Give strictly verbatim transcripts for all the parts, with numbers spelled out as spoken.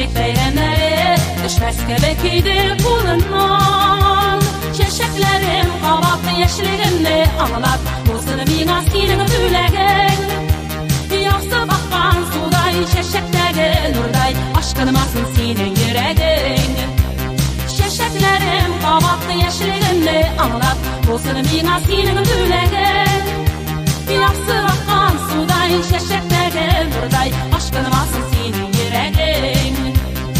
gençlik beylemleri düşmez kebekiydi kulundan. Çeşeklerim kavatlı yeşilimle anlat, bulsun bina senin tülegin. Yaxşı bakkan suday, çeşekleri nurday, aşkınmasın senin yüreğin. Çeşeklerim kavatlı yeşilimle anlat, bulsun bina senin tülegin. Yaxşı bakkan suday, çeşekleri nurday, aşkınmasın senin yüreğin.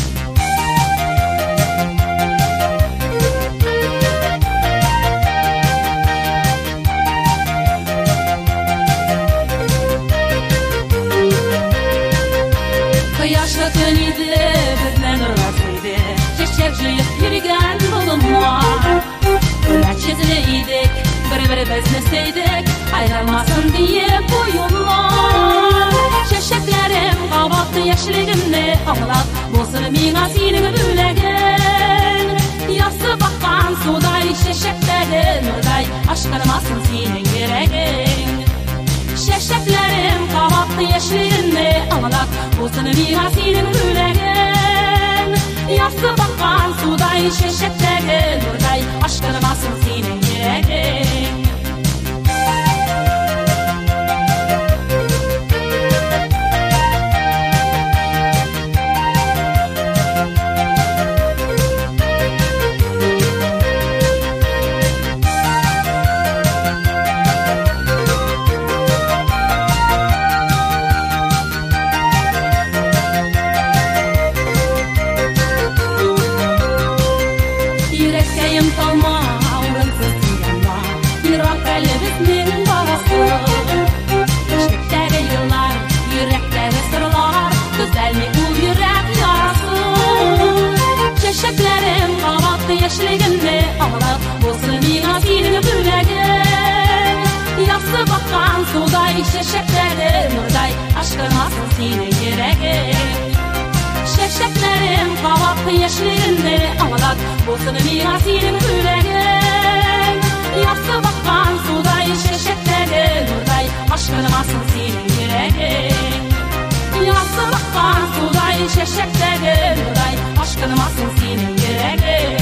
Kıyaşlı gün idi, bizden ırgatıydı, çiçekçiyip yürügen bulunlar. Öyle çiziliydik, bir-bir bizneseydik, ayrılmasın diye boyunlar. Çeşeklerim kavatlı yeşiligimle anlat, bulsun bina senin tülegin. Yaxşı bakkan suday, çeşekleri nurday, aşkınmasın senin yüreğin. Çeşeklerim kavatlı yeşiligimle anlat, bulsun bina senin tülegin. Yaxşı bakkan suday, çeşekleri nurday, aşkınmasın senin yüreğin. Yeşiligimle anlat, bulsun bina senin tülegin. Yaxşı bakkan suday, çeşekleri nurday, aşkınmasın senin yüreğin. Çeşeklerim kavatlı yeşiligimle anlat, bulsun bina senin tülegin. Yaxşı bakkan suday, çeşekleri nurday, aşkınmasın senin yüreğin. Yaxşı bakkan suday, çeşekleri nurday, aşkınmasın senin yüreğin.